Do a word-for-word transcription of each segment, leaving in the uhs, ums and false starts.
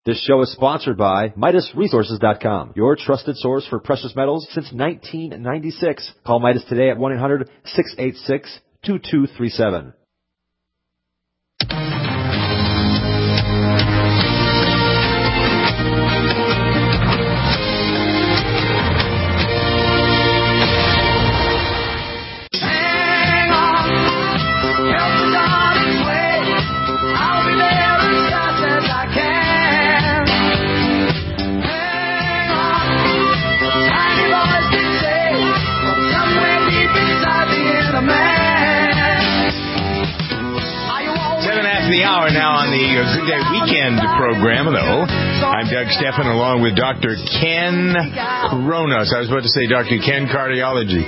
This show is sponsored by Midas Resources dot com, your trusted source for precious metals since nineteen ninety-six. Call Midas today at one eight hundred, six eight six, two two three seven. The hour now on the Good Day Weekend program. Hello, I'm Doug Stephan along with Doctor Ken Kronos. I was about to say Doctor Ken Cardiology.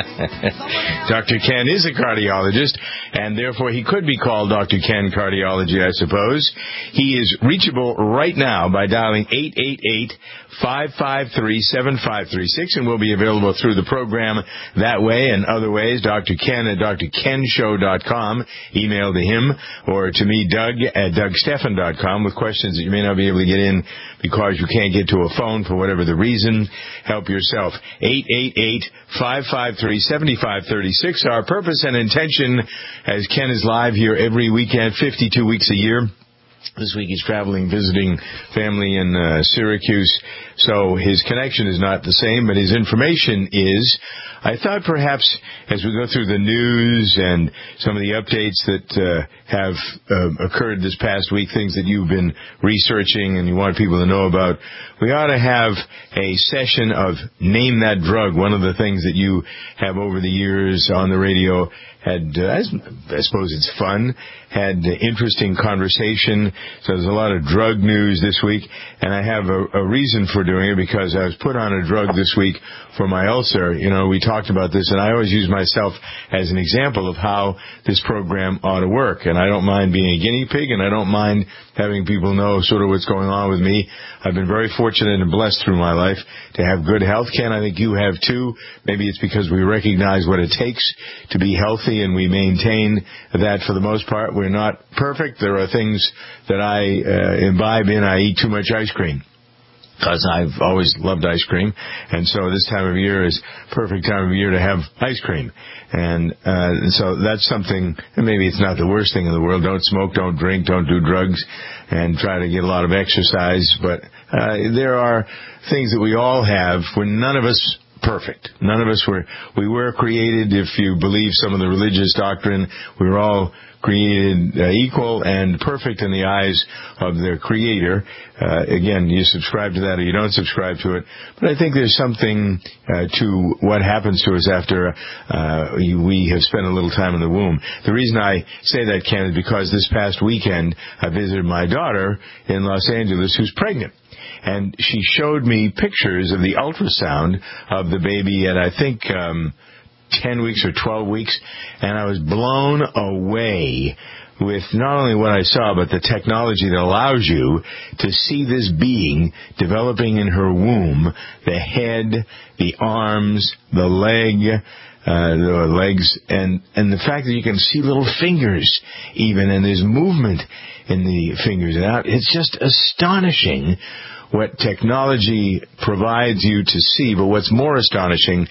Doctor Ken is a cardiologist, and therefore he could be called Doctor Ken Cardiology, I suppose. He is reachable right now by dialing eight eight eight, five five three, seven five three six, and will be available through the program that way and other ways. Doctor Ken at D R ken show dot com. Email to him or to me, Doug at Doug Stephan dot com, with questions that you may not be able to get in because you can't get to a phone for whatever the reason. Help yourself. eight eight eight, five five three, seven five three six. Our purpose and intention, as Ken is live here every weekend, fifty-two weeks a year. This week he's traveling, visiting family in uh, Syracuse, so his connection is not the same, but his information is. I thought perhaps as we go through the news and some of the updates that uh, have uh, occurred this past week, things that you've been researching and you want people to know about, we ought to have a session of Name That Drug. One of the things that you have over the years on the radio had, uh, I suppose it's fun, had uh, interesting conversation. So there's a lot of drug news this week, and I have a, a reason for doing it because I was put on a drug this week for my ulcer. You know, we talked about this, and I always use myself as an example of how this program ought to work. And I don't mind being a guinea pig, and I don't mind having people know sort of what's going on with me. I've been very fortunate and blessed through my life to have good health. Ken, I think you have too. Maybe it's because we recognize what it takes to be healthy, and we maintain that for the most part. We're not perfect. There are things that I uh, imbibe in. I eat too much ice cream, because I've always loved ice cream, and so this time of year is perfect time of year to have ice cream. And uh, so that's something, and maybe it's not the worst thing in the world. Don't smoke, don't drink, don't do drugs, and try to get a lot of exercise. But uh, there are things that we all have. We're none of us perfect. None of us were, we were created, if you believe some of the religious doctrine, we were all created uh, equal and perfect in the eyes of their Creator. Uh, again, you subscribe to that or you don't subscribe to it. But I think there's something uh, to what happens to us after uh, we have spent a little time in the womb. The reason I say that, Ken, is because this past weekend I visited my daughter in Los Angeles who's pregnant. And she showed me pictures of the ultrasound of the baby at, I think, um, ten weeks or twelve weeks, and I was blown away with not only what I saw, but the technology that allows you to see this being developing in her womb, the head, the arms, the leg, uh, the legs, and, and the fact that you can see little fingers even, and there's movement in the fingers. And it's just astonishing what technology provides you to see, but what's more astonishing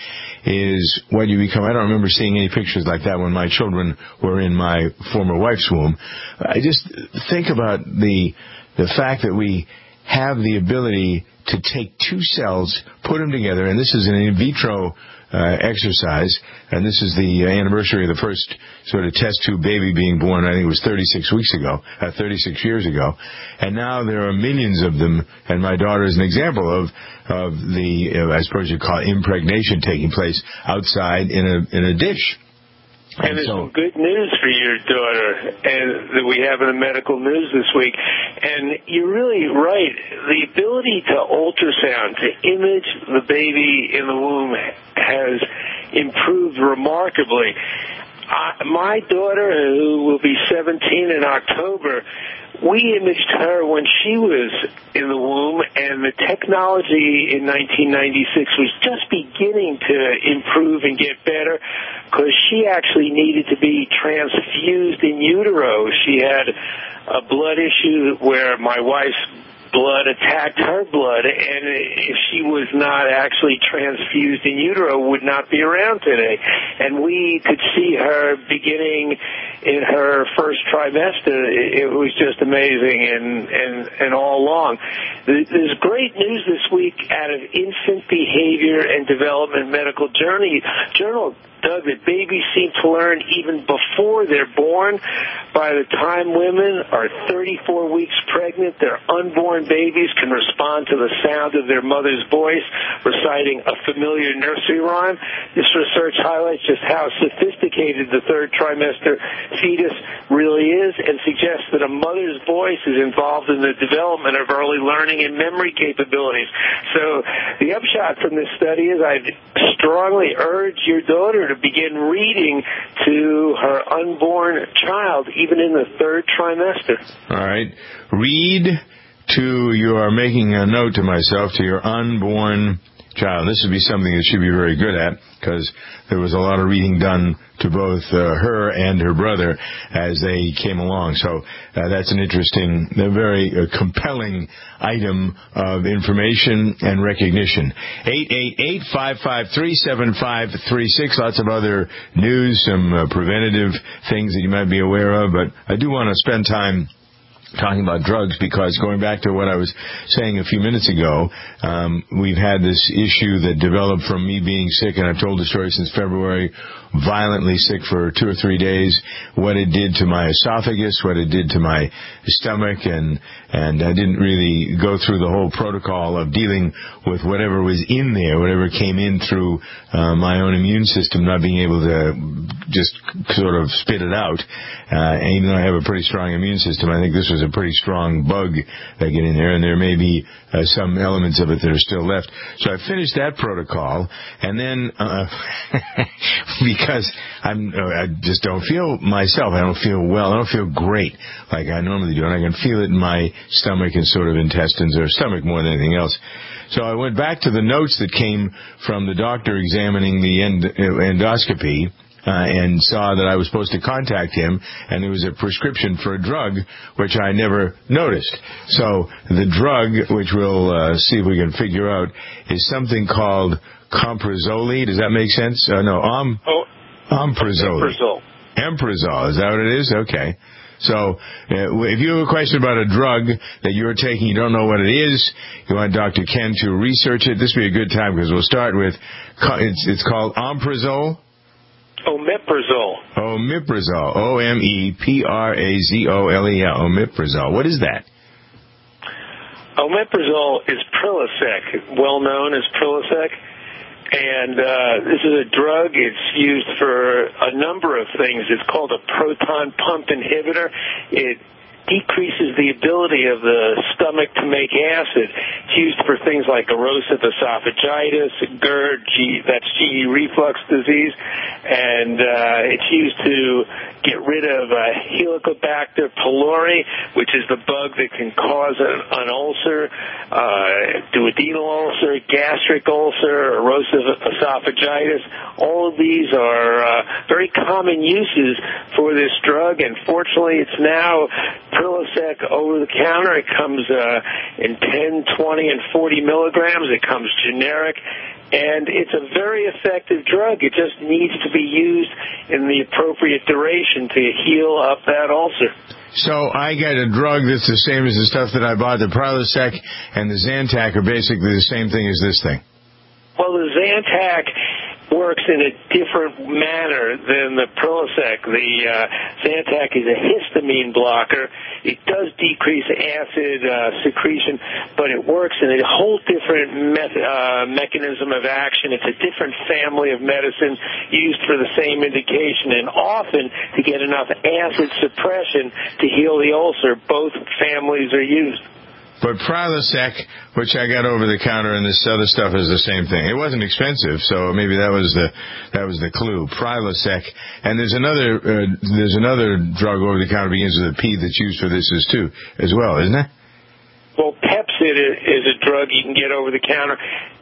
is what you become. I don't remember seeing any pictures like that when my children were in my former wife's womb. I just think about the the fact that we have the ability to take two cells, put them together, and this is an in vitro uh, exercise, and this is the anniversary of the first sort of test tube baby being born. I think it was thirty-six weeks ago, uh, thirty-six years ago, and now there are millions of them. And my daughter is an example of of the, uh, I suppose you'd call it impregnation taking place outside in a in a dish. And there's some good news for your daughter and that we have in the medical news this week. And you're really right. The ability to ultrasound, to image the baby in the womb has improved remarkably. Uh, my daughter, who will be seventeen in October, we imaged her when she was in the womb, and the technology in nineteen ninety-six was just beginning to improve and get better because she actually needed to be transfused in utero. She had a blood issue where my wife's blood attacked her blood, and if she was not actually transfused in utero, would not be around today. And we could see her beginning in her first trimester. It was just amazing, and, and, and all along. There's great news this week out of Infant Behavior and Development Medical Journal. Doug, that babies seem to learn even before they're born. By the time women are thirty-four weeks pregnant, their unborn babies can respond to the sound of their mother's voice reciting a familiar nursery rhyme. This research highlights just how sophisticated the third trimester fetus really is and suggests that a mother's voice is involved in the development of early learning and memory capabilities. So the upshot from this study is I'd strongly urge your daughter to begin reading to her unborn child, even in the third trimester. All right. Read to, you are making a note to myself, to your unborn child. This would be something that she'd be very good at, because there was a lot of reading done to both uh, her and her brother as they came along. So uh, that's an interesting, a very uh, compelling item of information and recognition. eight eight eight, five five three, seven five three six. Lots of other news, some uh, preventative things that you might be aware of. But I do want to spend time talking about drugs, because going back to what I was saying a few minutes ago, um, we've had this issue that developed from me being sick, and I've told the story since February, violently sick for two or three days, what it did to my esophagus, what it did to my stomach, and and I didn't really go through the whole protocol of dealing with whatever was in there, whatever came in through uh, my own immune system, not being able to just sort of spit it out. Uh, and even though I have a pretty strong immune system, I think this was a pretty strong bug that get in there, and there may be uh, some elements of it that are still left. So I finished that protocol, and then uh, because I'm, I just don't feel myself, I don't feel well, I don't feel great like I normally do, and I can feel it in my stomach and sort of intestines, or stomach more than anything else. So I went back to the notes that came from the doctor examining the end, endoscopy, Uh, and saw that I was supposed to contact him, and there was a prescription for a drug, which I never noticed. So the drug, which we'll uh, see if we can figure out, is something called Comprazole. Does that make sense? Uh, no, Om, oh, Omeprazole. Omeprazole. Omeprazole. Is that what it is? Okay. So uh, if you have a question about a drug that you're taking, you don't know what it is, you want Doctor Ken to research it, this would be a good time, because we'll start with, it's, it's called Omeprazole. Omeprazole. Omeprazole. O M E P R A Z O L E L. Omeprazole. What is that? Omeprazole is Prilosec, well known as Prilosec. And uh, this is a drug. It's used for a number of things. It's called a proton pump inhibitor. It decreases the ability of the stomach to make acid. It's used for things like erosive esophagitis, GERD, G, that's G E reflux disease, and uh, it's used to get rid of uh, Helicobacter pylori, which is the bug that can cause an, an ulcer, uh, duodenal ulcer, gastric ulcer, erosive esophagitis. All of these are uh, very common uses for this drug, and fortunately it's now Prilosec over the counter. It comes uh, in ten, twenty, and forty milligrams. It comes generic, and it's a very effective drug. It just needs to be used in the appropriate duration to heal up that ulcer. So I get a drug that's the same as the stuff that I bought. The Prilosec and the Zantac are basically the same thing as this thing. Well, the Zantac works in a different manner than the Prilosec. The uh, Zantac is a histamine blocker. It does decrease acid uh, secretion, but it works in a whole different method, uh, mechanism of action. It's a different family of medicine used for the same indication, and often to get enough acid suppression to heal the ulcer. Both families are used. But Prilosec, which I got over the counter, and this other stuff is the same thing. It wasn't expensive, so maybe that was the that was the clue. Prilosec, and there's another uh, there's another drug over the counter begins with a P that's used for this as too as well, isn't it? Well, Pepcid is a drug you can get over the counter.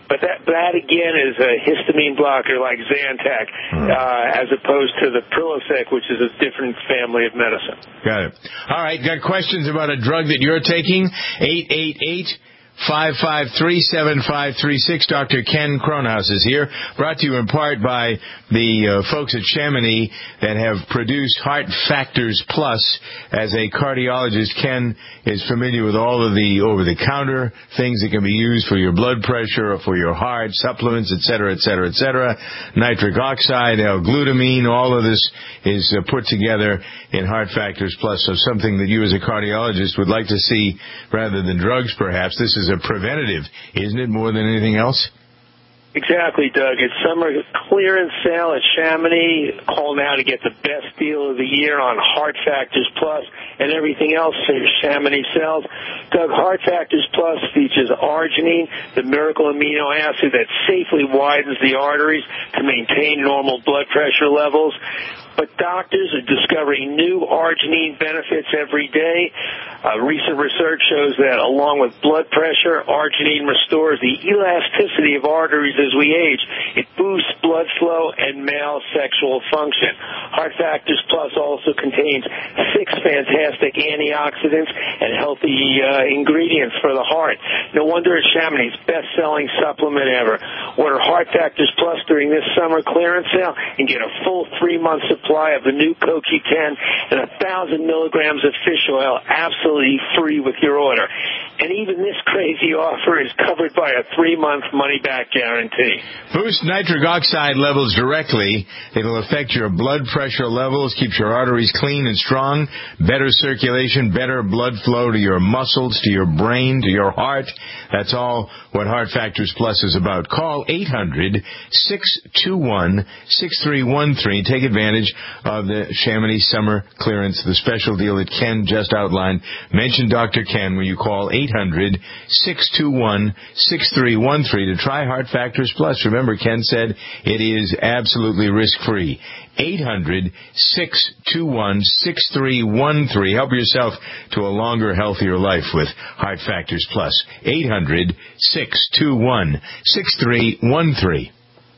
But that, that again, is a histamine blocker like Zantac, uh, as opposed to the Prilosec, which is a different family of medicine. Got it. All right, got questions about a drug that you're taking? eight eight eight, five five three, seven five three six. Doctor Ken Kronhaus is here, brought to you in part by the uh, folks at Chamonix that have produced Heart Factors Plus. As a cardiologist, Ken is familiar with all of the over-the-counter things that can be used for your blood pressure or for your heart, supplements, et cetera, et cetera, et cetera. Nitric oxide, L-glutamine, all of this is uh, put together in Heart Factors Plus. So something that you as a cardiologist would like to see rather than drugs, perhaps. This is a preventative, isn't it, more than anything else? Exactly, Doug. It's summer clearance sale at Chamonix. Call now to get the best deal of the year on Heart Factors Plus and everything else Chamonix sells. Doug, Heart Factors Plus features arginine, the miracle amino acid that safely widens the arteries to maintain normal blood pressure levels. But doctors are discovering new arginine benefits every day. Uh, recent research shows that along with blood pressure, arginine restores the elasticity of arteries as we age. It boosts blood flow and male sexual function. Heart Factors Plus also contains six fantastic antioxidants and healthy uh, ingredients for the heart. No wonder it's Chamonix's best-selling supplement ever. Order Heart Factors Plus during this summer clearance sale and get a full three-month supply of the new C O Q ten and a thousand milligrams of fish oil absolutely free with your order. And even this crazy offer is covered by a three-month money-back guarantee. Boost nitric oxide levels directly. It'll affect your blood pressure levels, keeps your arteries clean and strong, better circulation, better blood flow to your muscles, to your brain, to your heart. That's all what Heart Factors Plus is about. Call eight hundred, six two one, six three one three. Take advantage of the Chamonix summer clearance, the special deal that Ken just outlined. Mention Doctor Ken when you call eight hundred, six two one, six three one three to try Heart Factors Plus. Remember, Ken said it is absolutely risk-free. eight hundred, six two one, six three one three. Help yourself to a longer, healthier life with Heart Factors Plus. eight hundred, six two one, six three one three.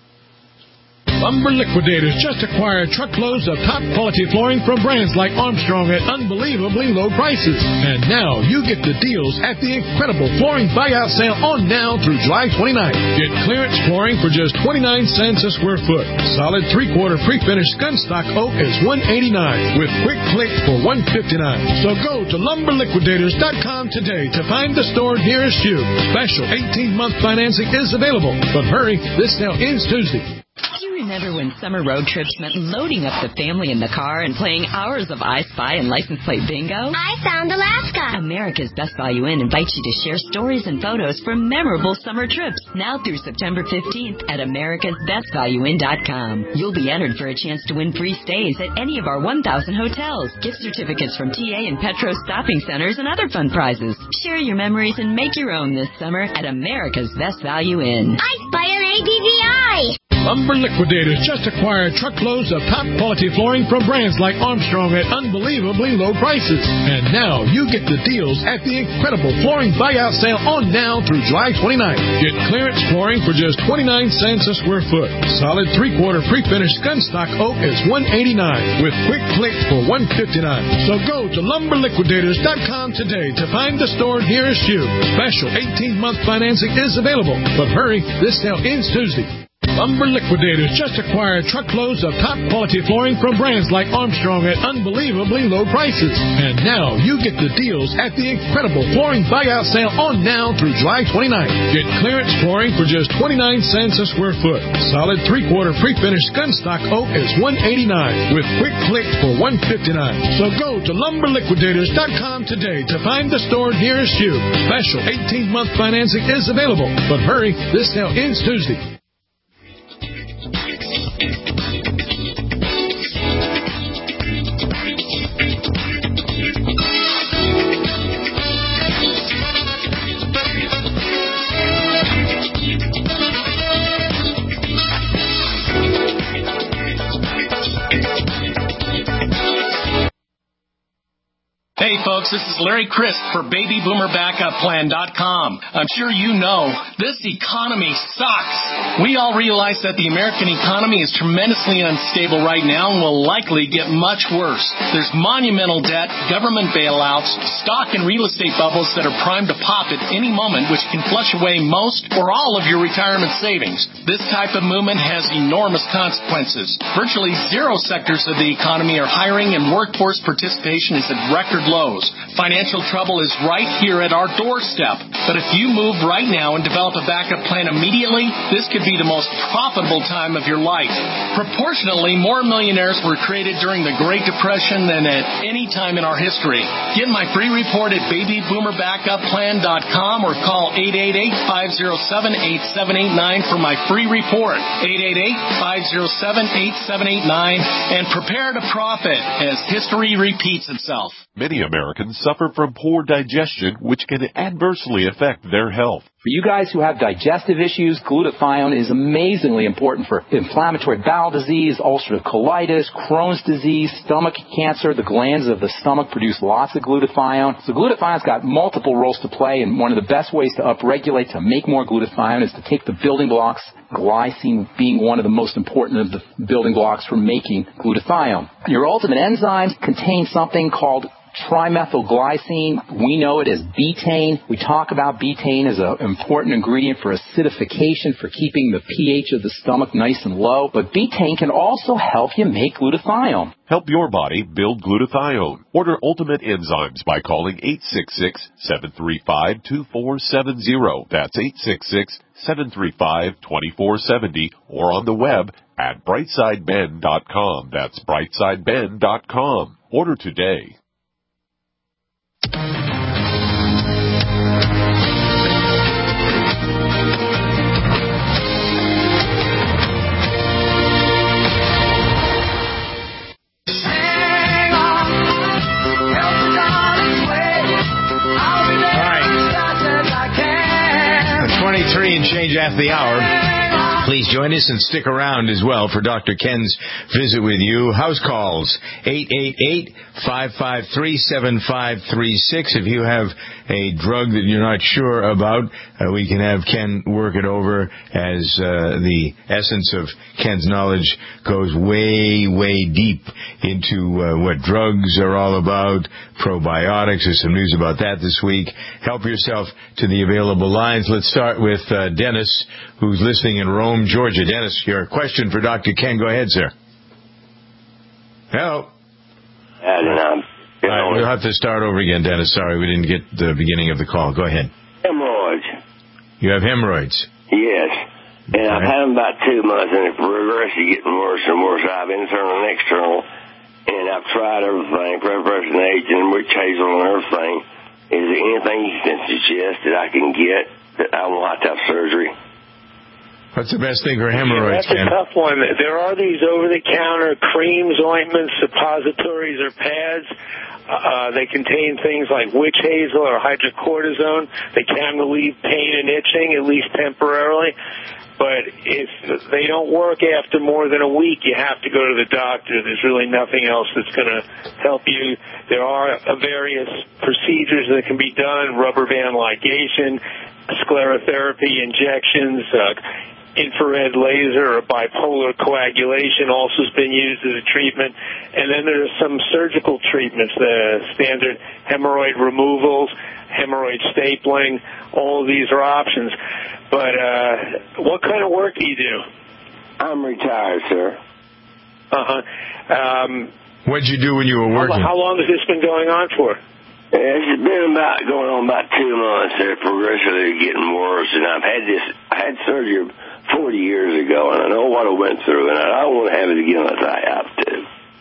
Lumber Liquidators just acquired truckloads of top-quality flooring from brands like Armstrong at unbelievably low prices. And now you get the deals at the incredible flooring buyout sale on now through July twenty-ninth. Get clearance flooring for just twenty-nine cents a square foot. Solid three-quarter pre-finished gunstock oak is one hundred eighty-nine dollars with quick click for one hundred fifty-nine dollars. So go to lumber liquidators dot com today to find the store nearest you. Special eighteen-month financing is available. But hurry, this sale ends Tuesday. Do you remember when summer road trips meant loading up the family in the car and playing hours of I Spy and license plate bingo? I found Alaska. America's Best Value Inn invites you to share stories and photos from memorable summer trips now through September fifteenth at americas best value inn dot com. You'll be entered for a chance to win free stays at any of our one thousand hotels, gift certificates from T A and Petro shopping centers, and other fun prizes. Share your memories and make your own this summer at America's Best Value Inn. I Spy on A D V I. Lumber Liquidators just acquired truckloads of top-quality flooring from brands like Armstrong at unbelievably low prices. And now you get the deals at the incredible flooring buyout sale on now through July twenty-ninth. Get clearance flooring for just twenty-nine cents a square foot. Solid three-quarter pre-finished gunstock oak is one hundred eighty-nine dollars with quick click for one hundred fifty-nine dollars. So go to lumber liquidators dot com today to find the store nearest you. Special eighteen-month financing is available. But hurry, this sale ends Tuesday. Lumber Liquidators just acquired truckloads of top-quality flooring from brands like Armstrong at unbelievably low prices. And now you get the deals at the incredible flooring buyout sale on now through July twenty-ninth. Get clearance flooring for just twenty-nine cents a square foot. Solid three-quarter pre-finished gunstock oak is one hundred eighty-nine dollars with quick click for one hundred fifty-nine dollars. So go to lumber liquidators dot com today to find the store nearest you. Special eighteen-month financing is available. But hurry, this sale ends Tuesday. Hey, folks. folks. This is Larry Crisp for Baby Boomer Backup Plan dot com. I'm sure you know this economy sucks. We all realize that the American economy is tremendously unstable right now and will likely get much worse. There's monumental debt, government bailouts, stock and real estate bubbles that are primed to pop at any moment, which can flush away most or all of your retirement savings. This type of movement has enormous consequences. Virtually zero sectors of the economy are hiring, and workforce participation is at record lows. Financial trouble is right here at our doorstep. But if you move right now and develop a backup plan immediately, this could be the most profitable time of your life. Proportionally, more millionaires were created during the Great Depression than at any time in our history. Get my free report at Baby Boomer Backup Plan dot com or call eight eight eight, five oh seven, eight seven eight nine for my free report. eight eight eight, five oh seven, eight seven eight nine and prepare to profit as history repeats itself. Many Americans suffer from poor digestion, which can adversely affect their health. For you guys who have digestive issues, glutathione is amazingly important for inflammatory bowel disease, ulcerative colitis, Crohn's disease, stomach cancer. The glands of the stomach produce lots of glutathione. So glutathione's got multiple roles to play, and one of the best ways to upregulate, to make more glutathione, is to take the building blocks, glycine being one of the most important of the building blocks for making glutathione. Your ultimate enzymes contain something called trimethylglycine. We know it as betaine. We talk about betaine as an important ingredient for acidification, for keeping the pH of the stomach nice and low. But betaine can also help you make glutathione. Help your body build glutathione. Order Ultimate Enzymes by calling eight six six, seven three five, two four seven zero. That's eight six six, seven three five, two four seven zero, or on the web at brightside ben dot com. That's brightside ben dot com. Order today. twenty-three and change after the hour. Please join us and stick around as well for Doctor Ken's visit with you. House calls, eight eight eight, five five three, seven five three six. If you have a drug that you're not sure about, uh, we can have Ken work it over, as uh, the essence of Ken's knowledge goes way, way deep into uh, what drugs are all about, probiotics. There's some news about that this week. Help yourself to the available lines. Let's start with uh, Dennis, who's listening in Rome, Georgia. Dennis, your question for Doctor Ken. Go ahead, sir. Hello. And, um, All right, we'll have to start over again, Dennis. Sorry, we didn't get the beginning of the call. Go ahead. Hemorrhoids. You have hemorrhoids? Yes. And All I've right. had them about two months, and it's progressively getting worse and worse. I have internal and external, and I've tried everything, preparation agent, witch hazel, and everything. Is there anything you can suggest that I can get that I won't have to have surgery? What's the best thing for hemorrhoids, yeah, that's Ken? a tough one. There are these over-the-counter creams, ointments, suppositories, or pads. Uh, they contain things like witch hazel or hydrocortisone. They can relieve pain and itching, at least temporarily. But if they don't work after more than a week, you have to go to the doctor. There's really nothing else that's going to help you. There are various procedures that can be done, rubber band ligation, sclerotherapy injections, uh, infrared laser or bipolar coagulation also has been used as a treatment. And then there's some surgical treatments, the standard hemorrhoid removals, hemorrhoid stapling. All of these are options. But uh, what kind of work do you do? I'm retired, sir. Uh-huh. Um, What'd you do when you were working? How, how long has this been going on for? It's been about going on about two months. They're progressively getting worse, and I've had this. I had surgery forty years ago, and I know what I went through, and I don't want to have it again unless I have to.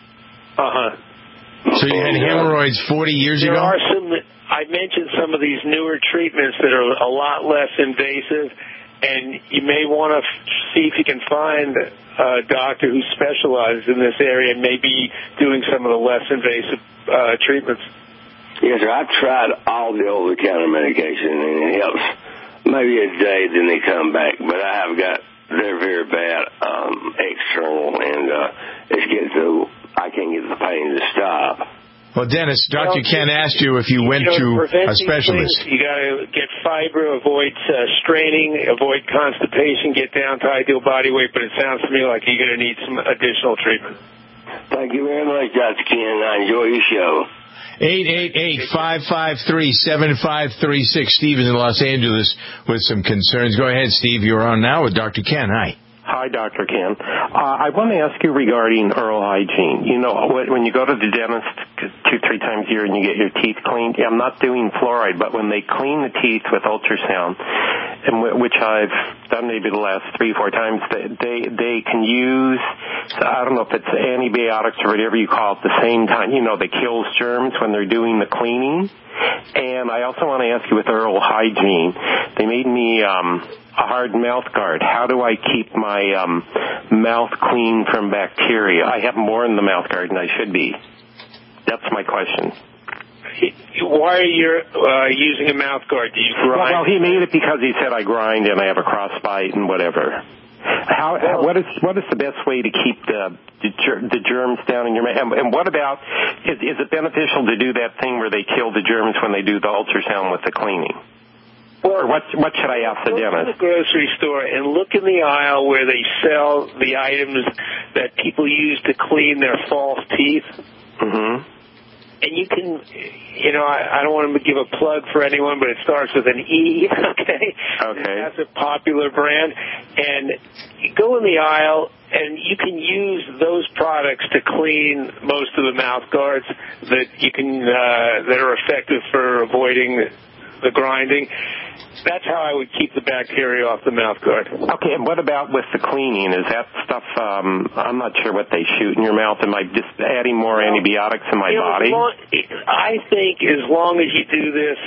Uh huh. So you had hemorrhoids forty years there ago? There are some. I mentioned some of these newer treatments that are a lot less invasive, and you may want to see if you can find a doctor who specializes in this area and may be doing some of the less invasive uh, treatments. Yes, sir. I've tried all the over-the-counter medication, and it helps maybe a day, then they come back. But I have got very, very bad um, external, and uh, it's getting so I can't get the pain to stop. Well, Dennis, Doctor Well, Ken asked you if you went you know, to a specialist. Things, you got to get fiber, avoid uh, straining, avoid constipation, get down to ideal body weight. But it sounds to me like you're going to need some additional treatment. Thank you very much, Doctor Ken. I enjoy your show. eight eight eight, five five three, seven five three six. Steve is in Los Angeles with some concerns. Go ahead, Steve. You're on now with Doctor Ken. Hi. Hi, Doctor Ken. Uh, I want to ask you regarding oral hygiene. You know, when you go to the dentist two, three times a year and you get your teeth cleaned, I'm not doing fluoride, but when they clean the teeth with ultrasound, and w- which I've done maybe the last three, four times, they, they they can use, I don't know if it's antibiotics or whatever you call it, at the same time, you know, that kills germs when they're doing the cleaning. And I also want to ask you with oral hygiene, they made me um, a hard mouth guard. How do I keep my um, mouth clean from bacteria? I have more in the mouth guard than I should be. That's my question. Why are you uh, using a mouth guard? Do you grind? Well, well, he made it because he said I grind and I have a crossbite and whatever. How, how what is what is the best way to keep the the, ger- the germs down in your mouth? And, and what about is, is it beneficial to do that thing where they kill the germs when they do the ultrasound with the cleaning? Or what what should I ask the dentist? Go to the grocery store and look in the aisle where they sell the items that people use to clean their false teeth. Mm-hmm. And you can, you know, I, I don't want to give a plug for anyone, but it starts with an E, okay? Okay. That's a popular brand. And you go in the aisle, and you can use those products to clean most of the mouth guards that you can, uh, that are effective for avoiding the grinding. That's how I would keep the bacteria off the mouth guard. Okay, and what about with the cleaning? Is that stuff, um, I'm not sure what they shoot in your mouth. Am I just adding more well, antibiotics in my you know, body? Long, I think as long as you do this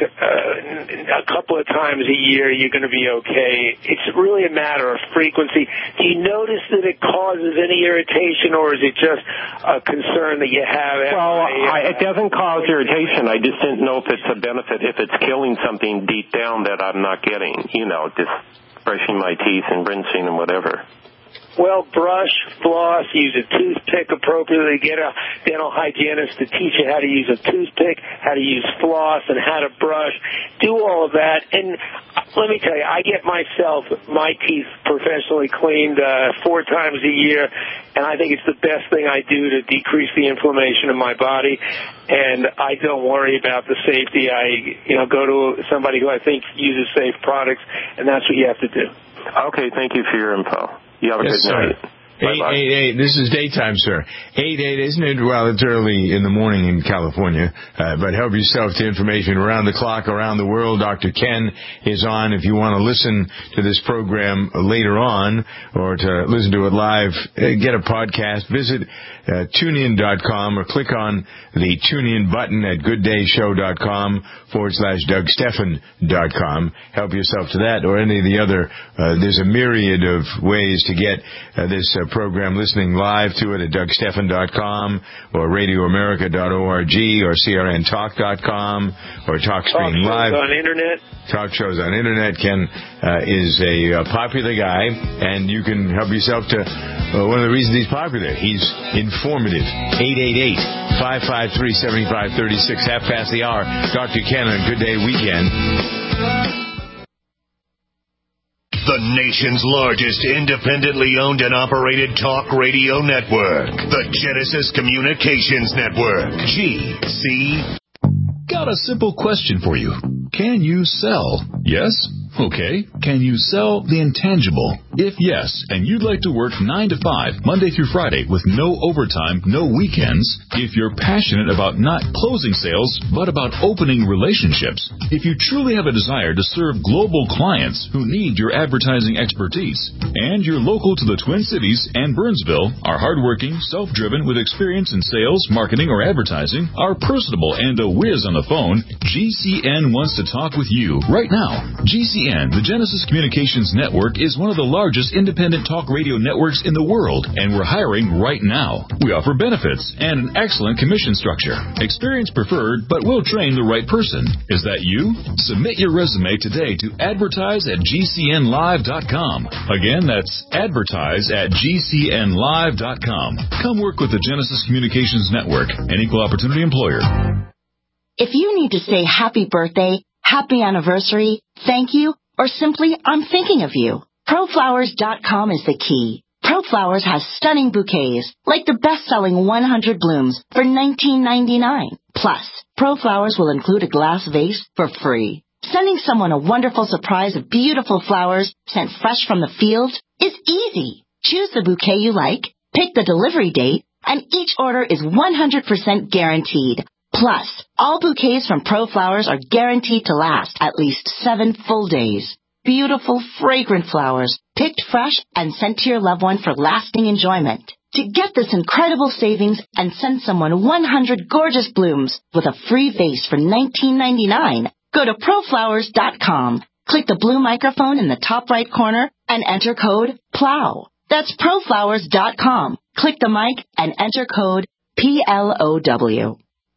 uh, a couple of times a year, you're going to be okay. It's really a matter of frequency. Do you notice that it causes any irritation, or is it just a concern that you have? Well, a, I, it doesn't cause irritation. I just didn't know if it's a benefit, if it's killing something deep down that I'm not getting, you know, just brushing my teeth and rinsing and whatever. Well, brush, floss, use a toothpick appropriately. Get a dental hygienist to teach you how to use a toothpick, how to use floss, and how to brush. Do all of that. And let me tell you, I get myself, my teeth professionally cleaned uh, four times a year, and I think it's the best thing I do to decrease the inflammation in my body. And I don't worry about the safety. I, you know, go to somebody who I think uses safe products, and that's what you have to do. Okay, thank you for your info. You have a yes, good sir. night. Eight eight eight. This is daytime, sir. Eight eight, isn't it? Well, it's early in the morning in California, uh, but help yourself to information around the clock, around the world. Doctor Ken is on. If you want to listen to this program later on, or to listen to it live, uh, get a podcast. Visit uh, TuneIn dot com or click on the TuneIn button at GoodDayShow.com forward slash DougStephan dot com. Help yourself to that, or any of the other. Uh, there's a myriad of ways to get uh, this uh, program, listening live to it at Doug Stephan dot com or Radio America dot org or C R N Talk dot com or TalkScreen Live. Talk shows on internet. Talk shows on internet. Ken uh, is a uh, popular guy, and you can help yourself to uh, one of the reasons he's popular. He's informative. eight eight eight, five five three, seven five three six, half past the hour. Doctor Ken on Good Day Weekend. The nation's largest independently owned and operated talk radio network. The Genesis Communications Network. G C. Got a simple question for you. Can you sell? Yes? Okay. Can you sell the intangible? If yes, and you'd like to work nine to five, Monday through Friday, with no overtime, no weekends, if you're passionate about not closing sales, but about opening relationships, if you truly have a desire to serve global clients who need your advertising expertise, and you're local to the Twin Cities and Burnsville, are hardworking, self-driven, with experience in sales, marketing, or advertising, are personable and a whiz on the phone, G C N wants to talk with you right now. G C N, the Genesis Communications Network, is one of the largest largest independent talk radio networks in the world, and we're hiring right now. We offer benefits and an excellent commission structure. Experience preferred, but we'll train the right person. Is that you? Submit your resume today to advertise at G C N live dot com. Again, that's advertise at G C N live dot com. Come work with the Genesis Communications Network, an equal opportunity employer. If you need to say happy birthday, happy anniversary, thank you, or simply I'm thinking of you, Pro Flowers dot com is the key. ProFlowers has stunning bouquets, like the best-selling one hundred blooms for nineteen ninety-nine. Plus, ProFlowers will include a glass vase for free. Sending someone a wonderful surprise of beautiful flowers sent fresh from the field is easy. Choose the bouquet you like, pick the delivery date, and each order is one hundred percent guaranteed. Plus, all bouquets from ProFlowers are guaranteed to last at least seven full days. Beautiful, fragrant flowers, picked fresh and sent to your loved one for lasting enjoyment. To get this incredible savings and send someone one hundred gorgeous blooms with a free vase for nineteen ninety-nine, go to Pro Flowers dot com. Click the blue microphone in the top right corner and enter code PLOW. That's Pro Flowers dot com. Click the mic and enter code P L O W.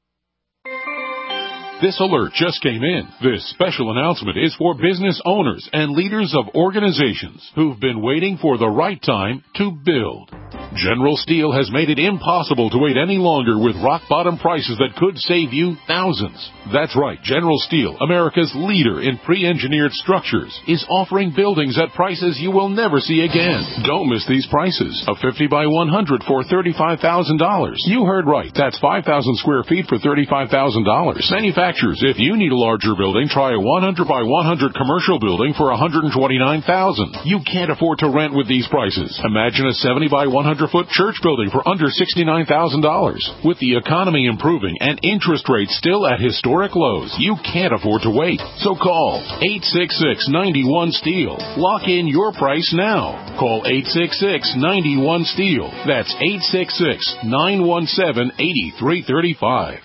This alert just came in. This special announcement is for business owners and leaders of organizations who've been waiting for the right time to build. General Steel has made it impossible to wait any longer with rock-bottom prices that could save you thousands. That's right, General Steel, America's leader in pre-engineered structures, is offering buildings at prices you will never see again. Don't miss these prices. A fifty by one hundred for thirty-five thousand dollars. You heard right. That's five thousand square feet for thirty-five thousand dollars. Manufacturers, if you need a larger building, try a one hundred by one hundred commercial building for one hundred twenty-nine thousand dollars. You can't afford to rent with these prices. Imagine a seventy by one hundred foot church building for under sixty-nine thousand dollars. With the economy improving and interest rates still at historic lows, you can't afford to wait. So call eight six six, nine one, STEEL. Lock in your price now. Call eight six six, nine one, STEEL. That's eight six six, nine one seven, eight three three five.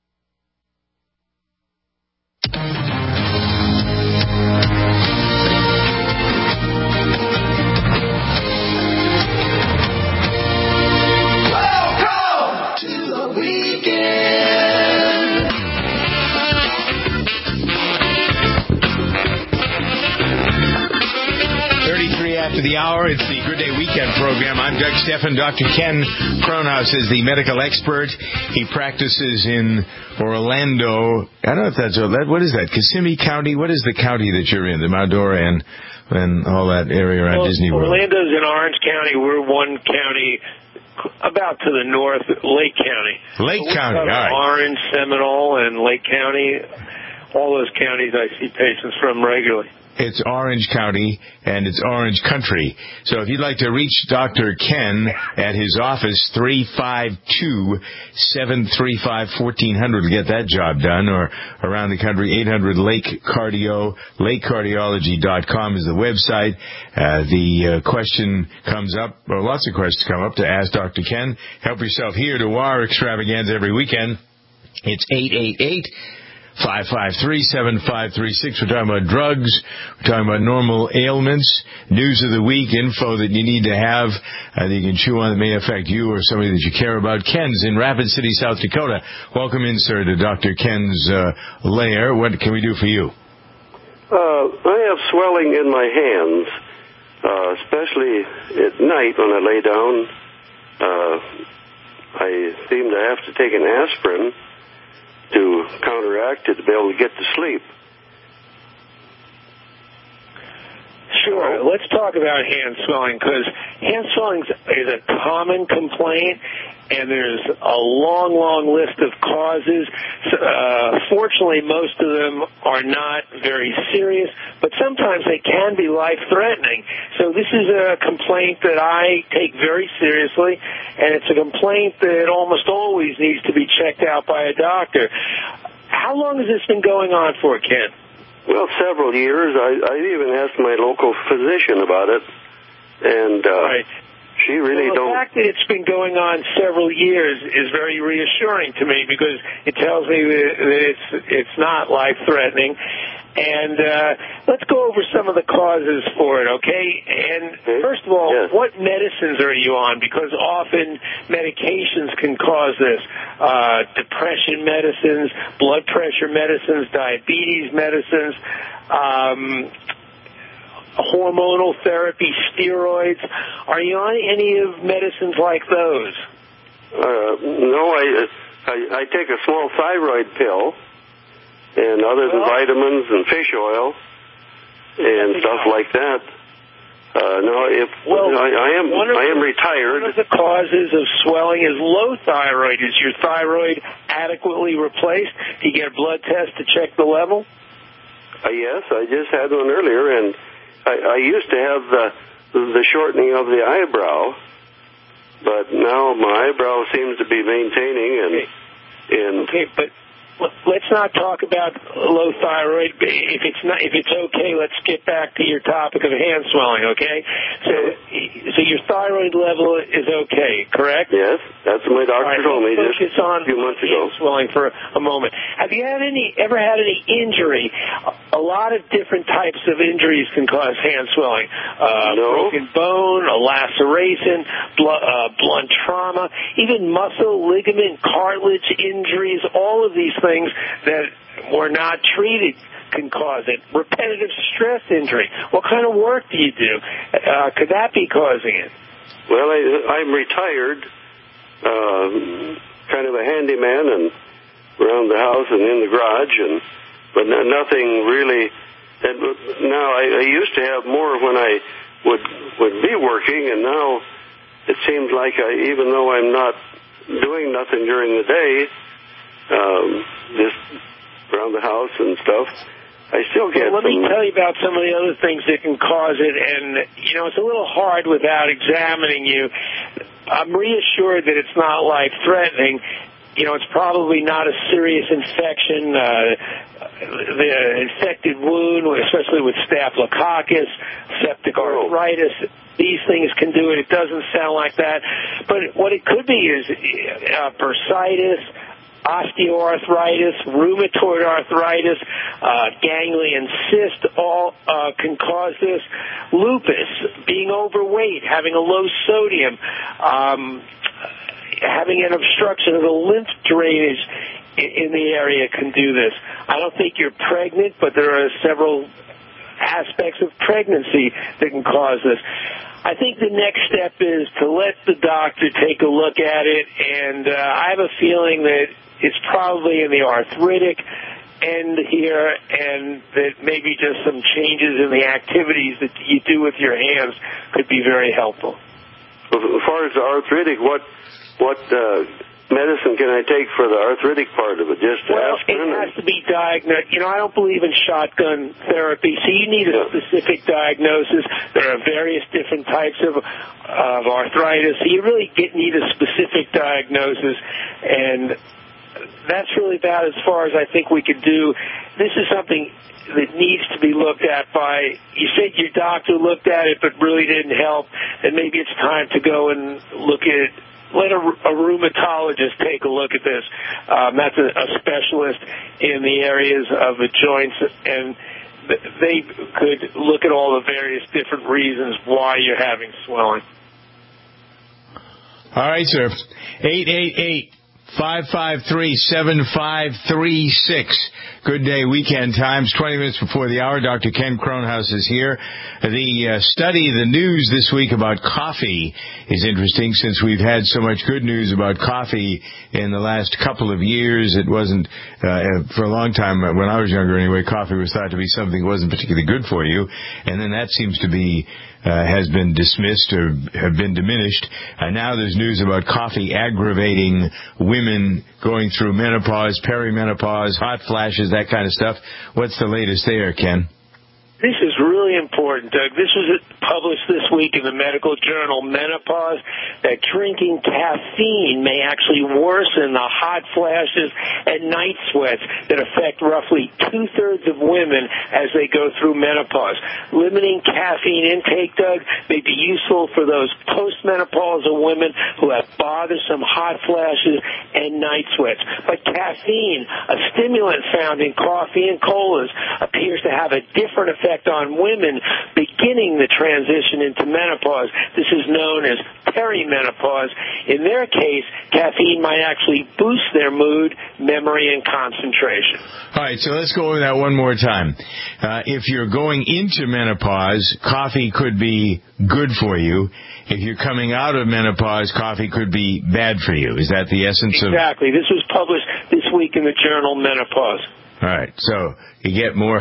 After the hour, it's the Good Day Weekend program. I'm Doug Stephan. Doctor Ken Kronhaus is the medical expert. He practices in Orlando. I don't know if that's, what is that, Kissimmee County? What is the county that you're in? The Medora and, and all that area around well, Disney World? Orlando's in Orange County. We're one county about to the north, Lake County. Lake so County, all right. Orange, Seminole, and Lake County. All those counties I see patients from regularly. It's Orange County, and it's Orange Country. So if you'd like to reach Doctor Ken at his office, three five two, seven three five, one four zero zero to get that job done, or around the country, eight hundred Lake Cardio, lake cardiology dot com is the website. Uh, the uh, question comes up, or lots of questions come up to ask Doctor Ken. Help yourself here to our extravaganza every weekend. It's eight eight eight, five five three, seven five three six. We're talking about drugs. We're talking about normal ailments, news of the week, info that you need to have uh, that you can chew on that may affect you or somebody that you care about. Ken's in Rapid City, South Dakota. Welcome in, sir, to Doctor Ken's uh, lair. What can we do for you? Uh, I have swelling in my hands, uh, especially at night when I lay down. Uh, I seem to have to take an aspirin to counteract it, to be able to get to sleep. Sure. Let's talk about hand swelling, because hand swelling is a common complaint, and there's a long, long list of causes. Uh, fortunately, most of them are not very serious, but sometimes they can be life-threatening. So this is a complaint that I take very seriously, and it's a complaint that almost always needs to be checked out by a doctor. How long has this been going on for, Ken? Well, several years. I, I even asked my local physician about it, and uh, right. she really well, the don't... The fact that it's been going on several years is very reassuring to me, because it tells me that it's it's not life-threatening. And uh, let's go over some of the causes for it, okay? And okay. first of all, yes. what medicines are you on? Because often medications can cause this. Uh, depression medicines, blood pressure medicines, diabetes medicines, um, hormonal therapy, steroids. Are you on any of medicines like those? Uh, no, I, I I take a small thyroid pill, and other than well, vitamins and fish oil and stuff like that. Uh, no, if well, I, I am I am retired. One of the causes of swelling is low thyroid. Is your thyroid adequately replaced? Do you get a blood test to check the level? Uh, yes, I just had one earlier, and I, I used to have the the shortening of the eyebrow, but now my eyebrow seems to be maintaining, and okay. and okay, but let's not talk about low thyroid. If it's not, if it's okay, let's get back to your topic of hand swelling. Okay, so so your thyroid level is okay, correct? Yes, that's what my doctor right, told me just just on a few months ago. Hand swelling for a moment. Have you had any ever had any injury? A lot of different types of injuries can cause hand swelling. Uh, no. Broken bone, a laceration, bl- uh, blunt trauma, even muscle, ligament, cartilage injuries. All of these things that were not treated can cause it. Repetitive stress injury. What kind of work do you do? Uh, could that be causing it? Well, I, I'm retired, um, kind of a handyman, and around the house and in the garage, and but no, nothing really. And now I, I used to have more when I would would be working, and now it seems like I, even though I'm not doing nothing during the day, Um, just around the house and stuff, I still get well, let some... me tell you about some of the other things that can cause it, and, you know, it's a little hard without examining you. I'm reassured that it's not life-threatening. You know, it's probably not a serious infection. Uh, the infected wound, especially with staphylococcus, septic arthritis, these things can do it. It doesn't sound like that. But what it could be is uh, bursitis, osteoarthritis, rheumatoid arthritis, uh, ganglion cyst, all uh, can cause this. Lupus, being overweight, having a low sodium, um, having an obstruction of the lymph drainage in the area can do this. I don't think you're pregnant, but there are several aspects of pregnancy that can cause this. I think the next step is to let the doctor take a look at it, and uh, I have a feeling that it's probably in the arthritic end here, and that maybe just some changes in the activities that you do with your hands could be very helpful. Well, as far as the arthritic, what what uh, medicine can I take for the arthritic part of it? Just well, aspirin? It has to be diagnosed. You know, I don't believe in shotgun therapy, so you need a yeah. specific diagnosis. There are various different types of of arthritis, so you really get, need a specific diagnosis, and that's really about as far as I think we could do. This is something that needs to be looked at by, you said your doctor looked at it but really didn't help, and maybe it's time to go and look at, let a, a rheumatologist take a look at this. Um, that's a, a specialist in the areas of the joints, and they could look at all the various different reasons why you're having swelling. All right, sir. eight eight eight, five five three, seven five three six. Good day, weekend times, twenty minutes before the hour. Doctor Ken Kronhaus is here. The uh, study, the news this week about coffee is interesting since we've had so much good news about coffee in the last couple of years. It wasn't, uh, for a long time, when I was younger anyway, coffee was thought to be something that wasn't particularly good for you. And then that seems to be, uh, has been dismissed or have been diminished. And now there's news about coffee aggravating women going through menopause, perimenopause, hot flashes, that kind of stuff. What's the latest there, Ken? This is really important, Doug. This was published this week in the medical journal Menopause, that drinking caffeine may actually worsen the hot flashes and night sweats that affect roughly two-thirds of women as they go through menopause. Limiting caffeine intake, Doug, may be useful for those postmenopausal women who have bothersome hot flashes and night sweats. But caffeine, a stimulant found in coffee and colas, appears to have a different effect on women beginning the transition into menopause. This is known as perimenopause. In their case, caffeine might actually boost their mood, memory, and concentration. All right, so let's go over that one more time. Uh, if you're going into menopause, coffee could be good for you. If you're coming out of menopause, coffee could be bad for you. Is that the essence exactly. of... Exactly. This was published this week in the journal Menopause. All right, so you get more...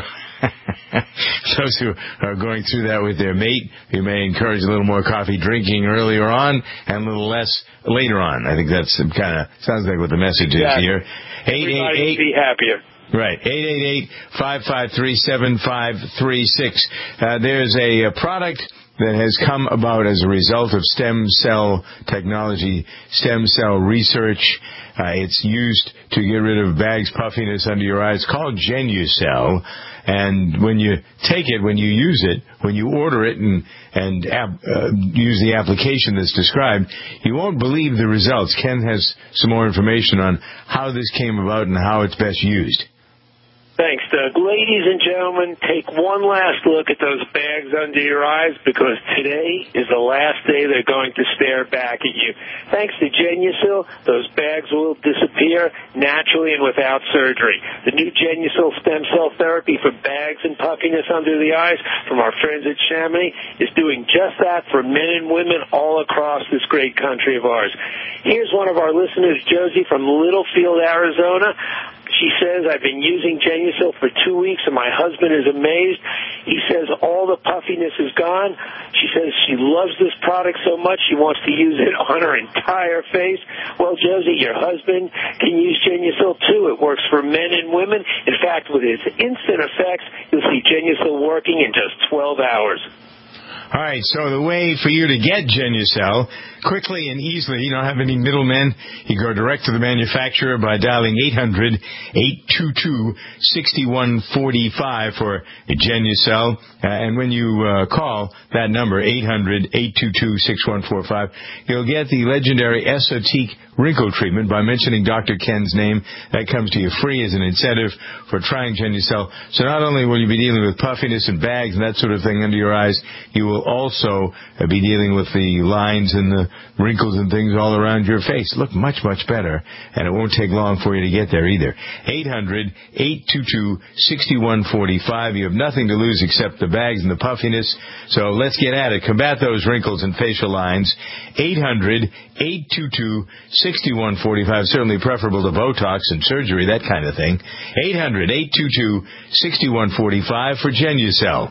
Those who are going through that with their mate, you may encourage a little more coffee drinking earlier on and a little less later on. I think that's kind of sounds like what the message exactly. is here. Everybody eight eight eight, be happier. Right, eight eight eight, five five three, seven five three six. Uh, there's a, a product that has come about as a result of stem cell technology, stem cell research. Uh, it's used to get rid of bags, puffiness under your eyes. It's called Genucell. And when you take it, when you use it, when you order it and, and ap- uh, use the application that's described, you won't believe the results. Ken has some more information on how this came about and how it's best used. Thanks, Doug. Ladies and gentlemen, take one last look at those bags under your eyes, because today is the last day they're going to stare back at you. Thanks to Genucell, those bags will disappear naturally and without surgery. The new Genucell stem cell therapy for bags and puffiness under the eyes from our friends at Chamonix is doing just that for men and women all across this great country of ours. Here's one of our listeners, Josie from Littlefield, Arizona. She says, I've been using Genucell for two weeks and my husband is amazed. He says all the puffiness is gone. She says she loves this product so much she wants to use it on her entire face. Well, Josie, your husband can use Genucell too. It works for men and women. In fact, with its instant effects, you'll see Genucell working in just twelve hours. All right, so the way for you to get Genucell quickly and easily, you don't have any middlemen. You go direct to the manufacturer by dialing eight hundred, eight two two, six one four five for Genucell. Uh, and when you uh, call that number, eight hundred, eight two two, six one four five, you'll get the legendary Esotique wrinkle treatment by mentioning Doctor Ken's name. That comes to you free as an incentive for trying Genucell. So not only will you be dealing with puffiness and bags and that sort of thing under your eyes, you will also uh, be dealing with the lines and the wrinkles and things all around your face. Look much, much better, and it won't take long for you to get there either. eight hundred, eight two two, six one four five. You have nothing to lose except the bags and the puffiness. So let's get at it. Combat those wrinkles and facial lines. eight hundred, eight two two, six one four five. Certainly preferable to Botox and surgery, that kind of thing. eight hundred, eight two two, six one four five for Genucell.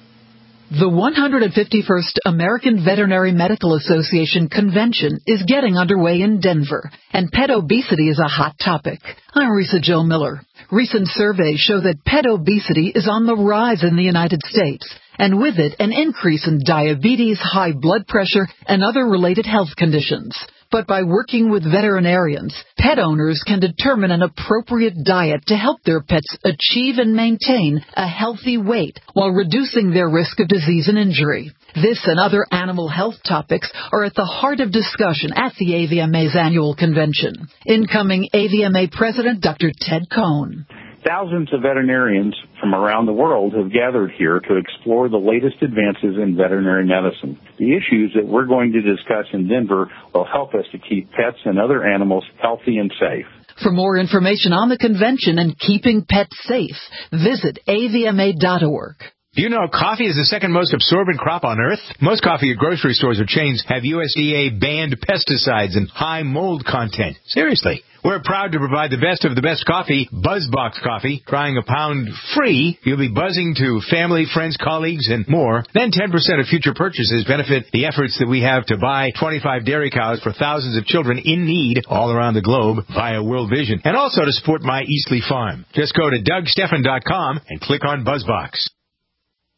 The one hundred fifty-first American Veterinary Medical Association Convention is getting underway in Denver, and pet obesity is a hot topic. I'm Risa Jill Miller. Recent surveys show that pet obesity is on the rise in the United States, and with it, an increase in diabetes, high blood pressure, and other related health conditions. But by working with veterinarians, pet owners can determine an appropriate diet to help their pets achieve and maintain a healthy weight while reducing their risk of disease and injury. This and other animal health topics are at the heart of discussion at the A V M A's annual convention. Incoming A V M A President Doctor Ted Cohn. Thousands of veterinarians from around the world have gathered here to explore the latest advances in veterinary medicine. The issues that we're going to discuss in Denver will help us to keep pets and other animals healthy and safe. For more information on the convention and keeping pets safe, visit A V M A dot org. Do you know coffee is the second most absorbent crop on Earth? Most coffee at grocery stores or chains have U S D A-banned pesticides and high mold content. Seriously. We're proud to provide the best of the best coffee, BuzzBox Coffee. Trying a pound free, you'll be buzzing to family, friends, colleagues, and more. Then ten percent of future purchases benefit the efforts that we have to buy twenty-five dairy cows for thousands of children in need all around the globe via World Vision. And also to support my Eastleigh Farm. Just go to Doug Stephan dot com and click on BuzzBox.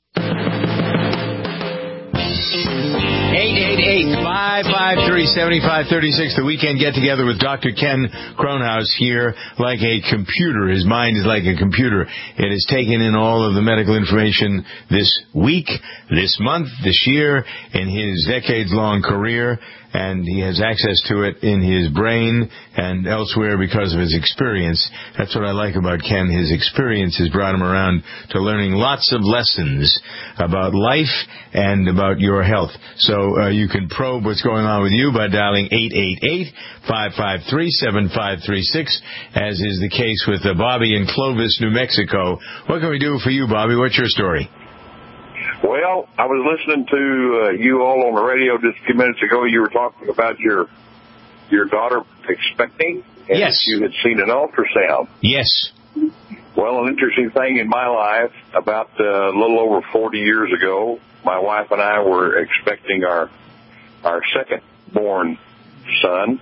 eight eight eight, five five three, seven five three six. The weekend get-together with Doctor Ken Kronhaus here like a computer. His mind is like a computer. It has taken in all of the medical information this week, this month, this year, in his decades-long career, and he has access to it in his brain and elsewhere because of his experience. That's what I like about Ken. His experience has brought him around to learning lots of lessons about life and about your health. So uh, you can probe what's going on with you by dialing eight eight eight, five five three, seven five three six, as is the case with uh, Bobby in Clovis, New Mexico. What can we do for you, Bobby? What's your story? Well, I was listening to uh, you all on the radio just a few minutes ago. You were talking about your your daughter expecting, and yes, you had seen an ultrasound. Yes. Well, an interesting thing in my life, about uh, a little over forty years ago, my wife and I were expecting our our second born son.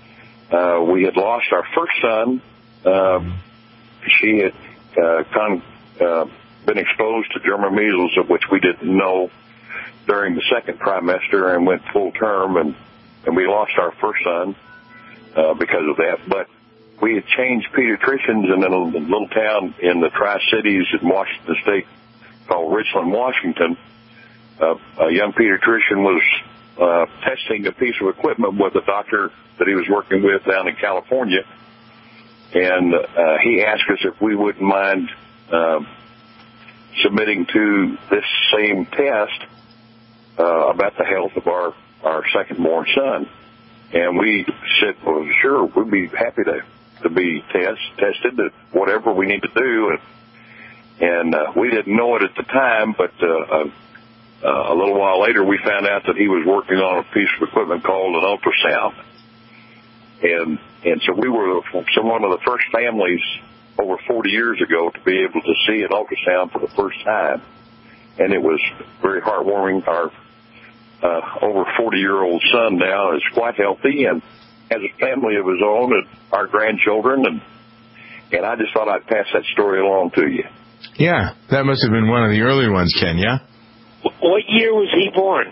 Uh, we had lost our first son. Um, she had uh, con. Uh, been exposed to German measles, of which we didn't know during the second trimester, and went full term, and, and we lost our first son uh, because of that. But we had changed pediatricians in a little town in the Tri-Cities in Washington State called Richland, Washington. Uh, a young pediatrician was uh, testing a piece of equipment with a doctor that he was working with down in California, and uh, he asked us if we wouldn't mind uh, submitting to this same test uh, about the health of our, our second-born son. And we said, well, sure, we'd be happy to, to be test, tested at whatever we need to do. And, and uh, we didn't know it at the time, but uh, uh, a little while later we found out that he was working on a piece of equipment called an ultrasound. And, and so we were some one of the first families over forty years ago to be able to see an ultrasound for the first time. And it was very heartwarming. Our uh, over forty-year-old son now is quite healthy and has a family of his own and our grandchildren. And, and I just thought I'd pass that story along to you. Yeah, that must have been one of the early ones, Ken, yeah? What year was he born?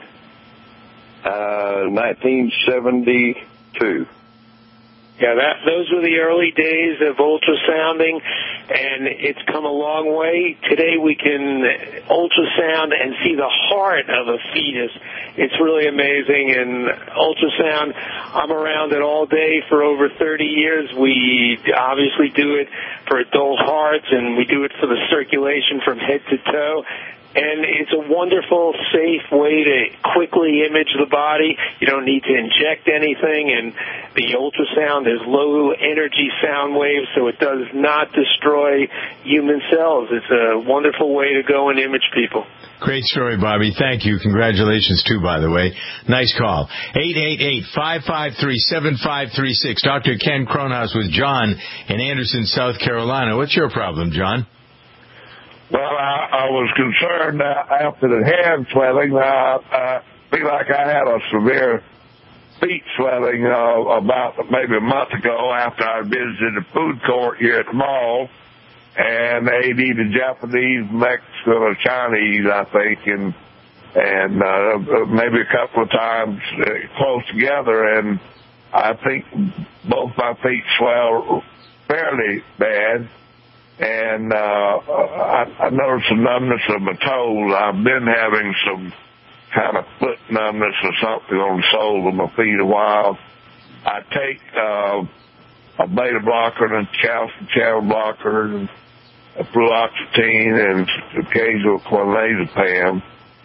Uh, nineteen seventy-two. Yeah, that, those were the early days of ultrasounding, and it's come a long way. Today we can ultrasound and see the heart of a fetus. It's really amazing. And ultrasound, I'm around it all day for over thirty years. We obviously do it for adult hearts, and we do it for the circulation from head to toe. And it's a wonderful, safe way to quickly image the body. You don't need to inject anything, and the ultrasound is low-energy sound waves, so it does not destroy human cells. It's a wonderful way to go and image people. Great story, Bobby. Thank you. Congratulations, too, by the way. Nice call. eight eight eight, five five three, seven five three six. Doctor Ken Kronhaus with John in Anderson, South Carolina. What's your problem, John? Well, I, I was concerned uh, after the hand swelling. Uh, I feel like I had a severe feet swelling uh, about maybe a month ago after I visited the food court here at the mall. And they eat the Japanese, Mexican, or Chinese, I think, and and uh, maybe a couple of times uh, close together. And I think both my feet swell fairly bad. And uh, I, I noticed some numbness of my toes. I've been having some kind of foot numbness or something on the soles of my feet a while. I take uh, a beta blocker and a calcium channel blocker and a fluoxetine and occasional clonazepam.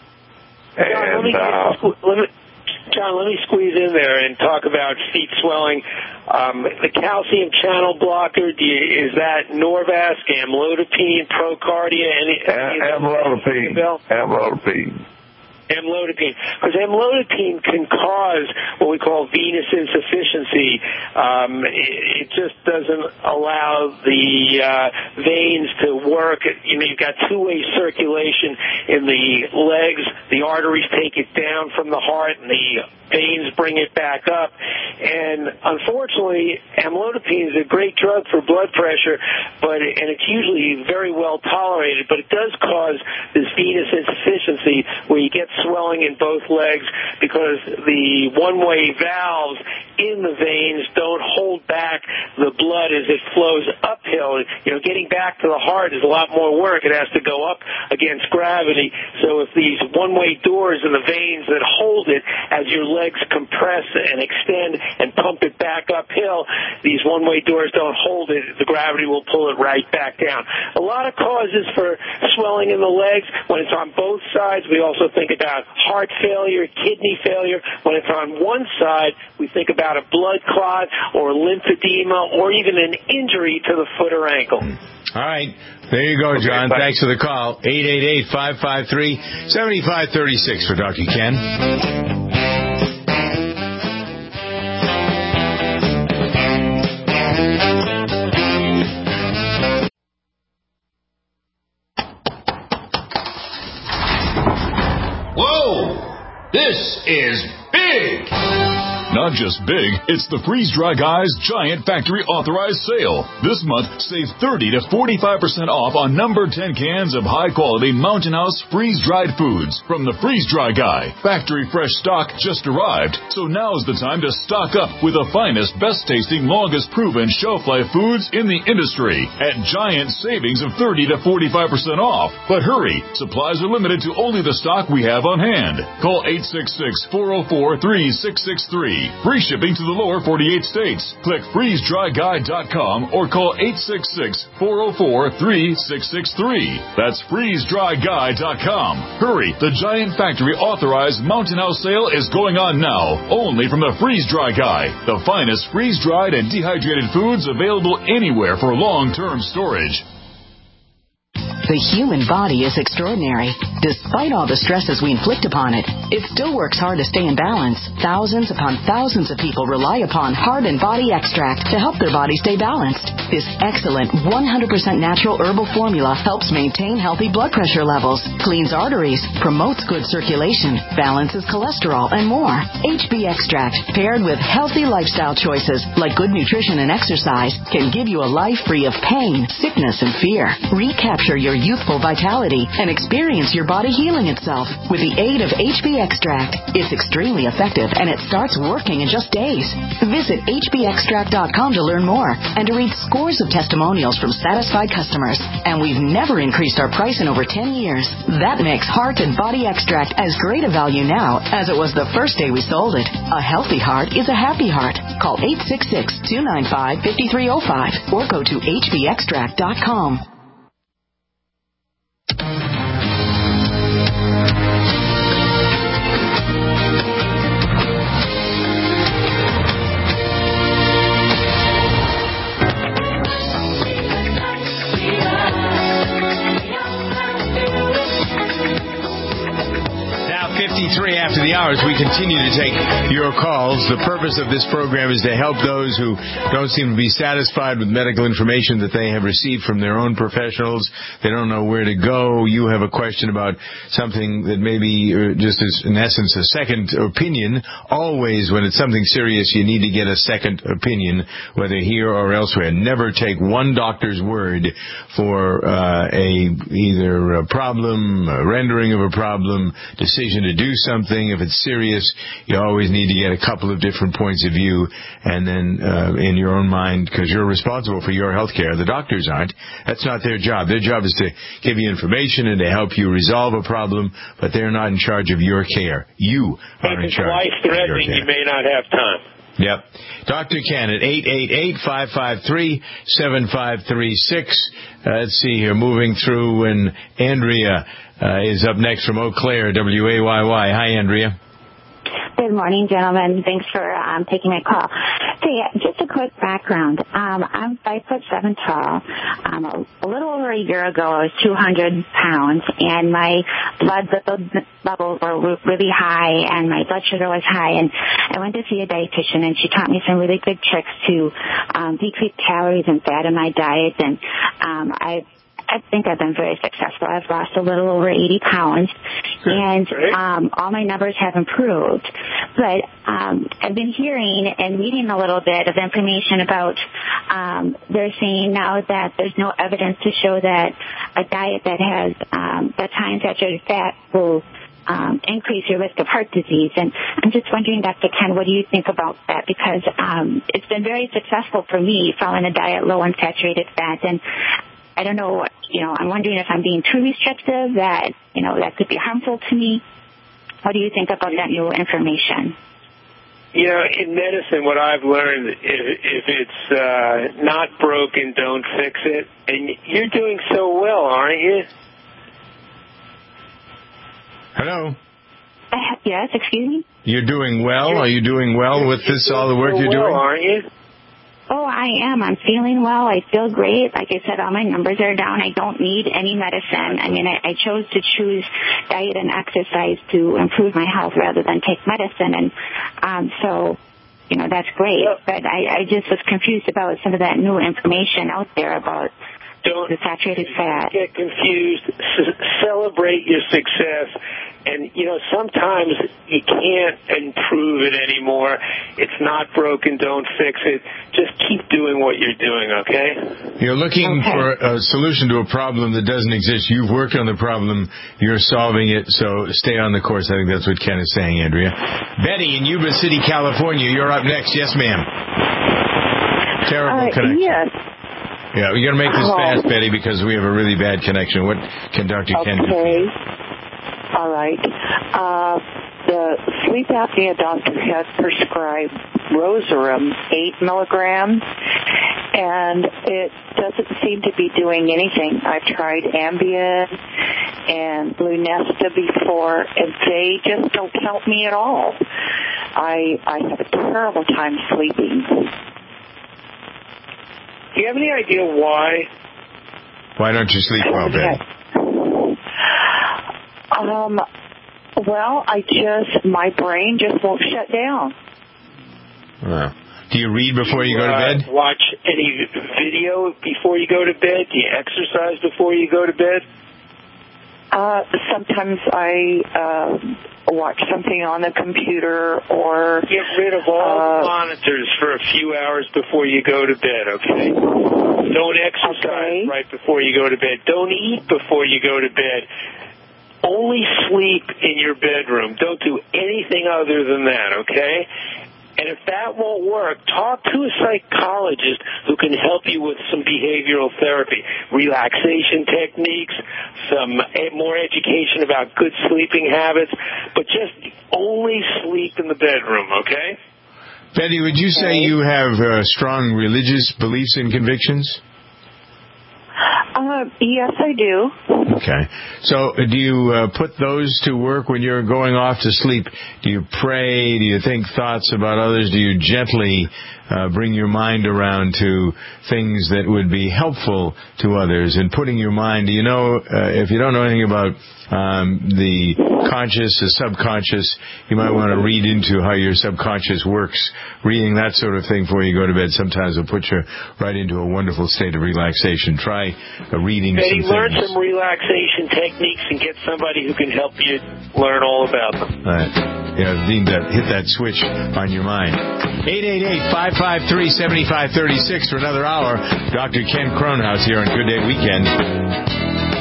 John, let me, uh, let me, John, let me squeeze in there and talk about feet swelling. Um, the calcium channel blocker, do you, is that Norvasc, amlodipine, Procardia, any? any amlodipine. Amlodipine. Amlodipine, because amlodipine can cause what we call venous insufficiency. Um, it, it just doesn't allow the uh, veins to work. You know, you've got two-way circulation in the legs, the arteries take it down from the heart, and the veins bring it back up. And unfortunately, amlodipine is a great drug for blood pressure, but and it's usually very well tolerated, but it does cause this venous insufficiency where you get swelling in both legs because the one-way valves in the veins don't hold back the blood as it flows uphill. You know, getting back to the heart is a lot more work. It has to go up against gravity. So if these one-way doors in the veins that hold it as your legs compress and extend and pump it back uphill, these one-way doors don't hold it. The gravity will pull it right back down. A lot of causes for swelling in the legs. When it's on both sides, we also think about heart failure, kidney failure. When it's on one side, we think about a blood clot or lymphedema or even an injury to the foot or ankle. All right. There you go, John. Okay, thanks for the call. eight eight eight, five five three, seven five three six for Doctor Ken. Whoa! This is big! Not just big, it's the Freeze Dry Guy's Giant Factory Authorized Sale. This month, save thirty to forty-five percent off on number ten cans of high-quality Mountain House freeze-dried foods from the Freeze Dry Guy. Factory fresh stock just arrived, so now's the time to stock up with the finest, best-tasting, longest-proven shelf-life foods in the industry at giant savings of thirty to forty-five percent off. But hurry, supplies are limited to only the stock we have on hand. Call eight six six, four oh four, three six six three. Free shipping to the lower forty-eight states. Click freeze dry guy dot com or call eight six six, four oh four, three six six three. That's freeze dry guy dot com. Hurry, the Giant Factory Authorized Mountain House sale is going on now, only from the Freeze Dry Guy, the finest freeze-dried and dehydrated foods available anywhere for long-term storage. The human body is extraordinary. Despite all the stresses we inflict upon it, it still works hard to stay in balance. Thousands upon thousands of people rely upon Heart and Body Extract to help their body stay balanced. This excellent one hundred percent natural herbal formula helps maintain healthy blood pressure levels, cleans arteries, promotes good circulation, balances cholesterol, and more. H B Extract, paired with healthy lifestyle choices like good nutrition and exercise, can give you a life free of pain, sickness, and fear. Recapture your youthful vitality and experience your body healing itself with the aid of H B Extract. It's extremely effective and it starts working in just days. Visit H B extract dot com to learn more and to read scores of testimonials from satisfied customers. And we've never increased our price in over ten years. That makes Heart and Body Extract as great a value now as it was the first day we sold it. A healthy heart is a happy heart. Call eight six six, two nine five, five three zero five or go to H B extract dot com. fifty-three after the hours, we continue to take your calls. The purpose of this program is to help those who don't seem to be satisfied with medical information that they have received from their own professionals. They don't know where to go. You have a question about something that maybe just is, in essence, a second opinion. Always, when it's something serious, you need to get a second opinion, whether here or elsewhere. Never take one doctor's word for uh, a either a problem, a rendering of a problem, decision to do something. If it's serious, you always need to get a couple of different points of view, and then uh, in your own mind, because you're responsible for your health care. The doctors aren't. That's not their job. Their job is to give you information and to help you resolve a problem, but they're not in charge of your care. You are in charge of your care. You may not have time. Yep. Doctor Ken at eight eight eight, five five three, seven five three six. Uh, let's see here. Moving through, and Andrea uh, is up next from Eau Claire, W A Y Y. Hi, Andrea. Good morning, gentlemen. Thanks for um, taking my call. Hey, just a quick background. Um, I'm five foot seven tall. Um, a, a little over a year ago, I was two hundred pounds, and my blood levels were really high, and my blood sugar was high. And I went to see a dietitian, and she taught me some really good tricks to um, decrease calories and fat in my diet. And um, I I think I've been very successful. I've lost a little over eighty pounds, and um, all my numbers have improved. But um, I've been hearing and reading a little bit of information about, um, they're saying now that there's no evidence to show that a diet that has um, that's high in saturated fat will Um, increase your risk of heart disease. And I'm just wondering, Doctor Ken, what do you think about that? Because um, it's been very successful for me following a diet low in saturated fat. And I don't know, you know, I'm wondering if I'm being too restrictive, that, you know, that could be harmful to me. What do you think about that new information? You know, in medicine, what I've learned, if, if it's uh, not broken, don't fix it. And you're doing so well, aren't you? Hello? Uh, yes, excuse me? You're doing well? Are you doing well with this, all the work you're doing? Aren't you? Oh, I am. I'm feeling well. I feel great. Like I said, all my numbers are down. I don't need any medicine. I mean, I, I chose to choose diet and exercise to improve my health rather than take medicine. And um, so, you know, that's great. But I, I just was confused about some of that new information out there about Don't the saturated fat. Get confused. C- celebrate your success. And, you know, sometimes you can't improve it anymore. It's not broken. Don't fix it. Just keep doing what you're doing, okay? You're looking okay. for a solution to a problem that doesn't exist. You've worked on the problem. You're solving it. So stay on the course. I think that's what Ken is saying, Andrea. Betty in Yuba City, California. You're up next. Yes, ma'am. Terrible uh, connection. Yes. Yeah, we got to make this oh. fast, Betty, because we have a really bad connection. What can Doctor okay. Ken do for you? All right. Uh, the sleep apnea doctor has prescribed Rosarum, eight milligrams, and it doesn't seem to be doing anything. I've tried Ambien and Lunesta before, and they just don't help me at all. I I have a terrible time sleeping. Do you have any idea why? Why don't you sleep well, Betty? Um, well, I just, my brain just won't shut down. Wow. Do you read before you, you go to bed? Uh, watch any video before you go to bed? Do you exercise before you go to bed? Uh, sometimes I uh, watch something on the computer or... Get rid of all uh, the monitors for a few hours before you go to bed, okay? Don't exercise okay. right before you go to bed. Don't eat before you go to bed. Only sleep in your bedroom. Don't do anything other than that, okay? And if that won't work, talk to a psychologist who can help you with some behavioral therapy, relaxation techniques, some more education about good sleeping habits, but just only sleep in the bedroom, okay? Betty, would you say you have uh, strong religious beliefs and convictions? Uh, yes, I do. Okay. So uh, do you uh, put those to work when you're going off to sleep? Do you pray? Do you think thoughts about others? Do you gently uh, bring your mind around to things that would be helpful to others? And putting your mind, do you know, uh, if you don't know anything about um, the conscious, the subconscious, you might want to read into how your subconscious works. Reading that sort of thing before you go to bed sometimes will put you right into a wonderful state of relaxation. Try uh, reading Betty, some learn things. some relaxation techniques and get somebody who can help you learn all about them. All right. Yeah, need that, hit that switch on your mind. eight eight eight, five five three, seven five three six for another hour. Doctor Ken Kronhaus here on Good Day Weekend.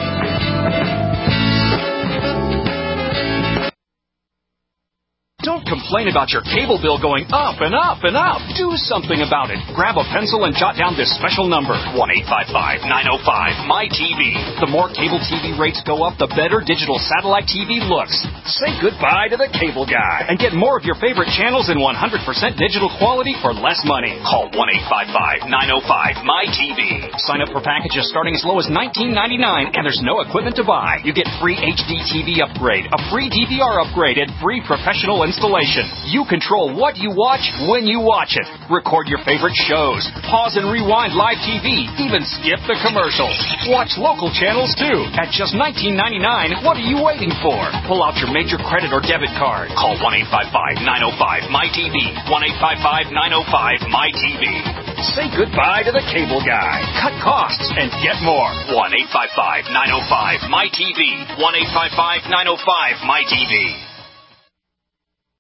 Don't complain about your cable bill going up and up and up. Do something about it. Grab a pencil and jot down this special number, one eight five five, nine oh five, M Y T V. The more cable T V rates go up, the better digital satellite T V looks. Say goodbye to the cable guy and get more of your favorite channels in one hundred percent digital quality for less money. Call one eight five five, nine oh five, M Y T V. Sign up for packages starting as low as nineteen ninety-nine, and there's no equipment to buy. You get free H D T V upgrade, a free D V R upgrade, and free professional installation. You control what you watch when you watch it. Record your favorite shows. Pause and rewind live T V. Even skip the commercials. Watch local channels too. At just nineteen ninety-nine, what are you waiting for? Pull out your major credit or debit card. Call one eight five five, nine oh five, M Y T V. one eight five five, nine oh five, M Y T V. Say goodbye to the cable guy. Cut costs and get more. one eight five five nine oh five M Y T V. one eight five five nine oh five M Y T V.